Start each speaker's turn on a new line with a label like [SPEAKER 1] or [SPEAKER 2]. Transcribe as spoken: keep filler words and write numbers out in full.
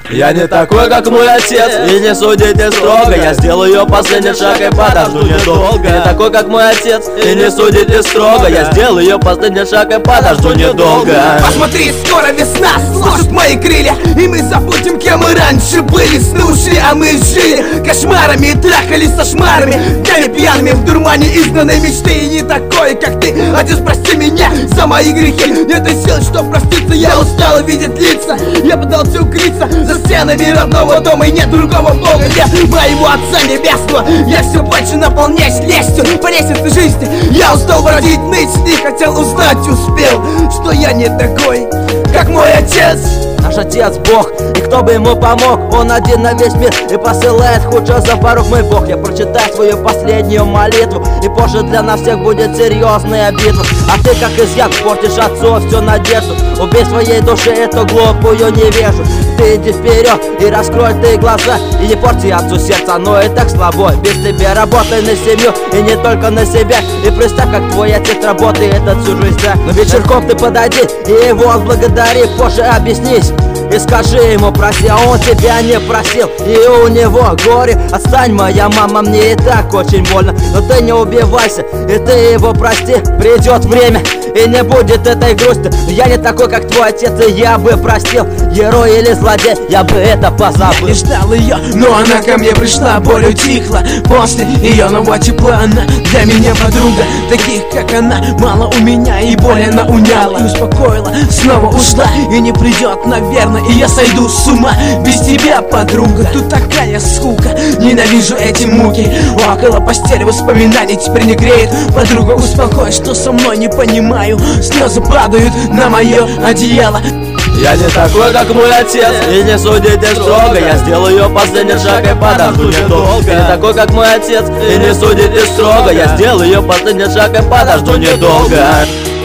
[SPEAKER 1] Я не такой, как мой отец, и не судите строго. Я сделаю ее последний шаг и подожду недолго. Я не такой, как мой отец, и не судите строго. Я сделаю ее последний шаг и подожду недолго.
[SPEAKER 2] Посмотри, скоро весна, сложат мои крылья, и мы забудем, кем мы раньше были. Сны ушли, а мы жили кошмарами и трахались со шмарами, днями пьяными в дурмане изгнанной мечты. И не такой, как ты, отец, прости меня за мои грехи. Нет и сил, чтоб проститься, я устал видеть лица. Я пытался укрыться за стенами родного дома, и нет другого бога, нет моего Отца Небесного. Я все больше наполняюсь лестью по лестнице жизни. Я устал бродить, ныть, не хотел узнать, успел, что я не такой, как мой отец.
[SPEAKER 1] Наш отец Бог, и кто бы ему помог? Он один на весь мир и посылает худшее за порог. Мой Бог, я прочитаю свою последнюю молитву, и позже для нас всех будет серьезная битва. А ты как изъян портишь отцу всю надежду. Убей своей душе эту глупую невежу. Ты иди вперед и раскрой ты глаза, и не порти отцу сердце, оно и так слабо. Без тебя работай на семью, и не только на себя. И представь, как твой отец работает от всю жизнь, да. Но вечерком ты подойди и его отблагодари, позже объяснись и скажи ему прости, а он тебя не просил, и у него горе. Отстань, моя мама, мне и так очень больно, но ты не убивайся, и ты его прости. Придет время, и не будет этой грусти. Я не такой, как твой отец, и я бы простил. Герой или злодей, я бы это позабыл.
[SPEAKER 2] Я не ждал ее, но она ко мне пришла, боль утихла после ее нового тепла. Она для меня подруга, таких как она мало у меня, и боль она уняла и успокоила. Снова ушла и не придет, наверное, и я сойду с ума без тебя, подруга. Тут такая скука, ненавижу эти муки. Около постели воспоминаний теперь не греет. Подруга, успокой, что со мной не понимаю. Слезы падают на мое одеяло.
[SPEAKER 1] Я не такой, как мой отец, и не судите строго. Я сделаю ее последний шаг и подожду недолго. Я не такой, как мой отец, и не судите строго. Я сделаю ее последний шаг и подожду недолго.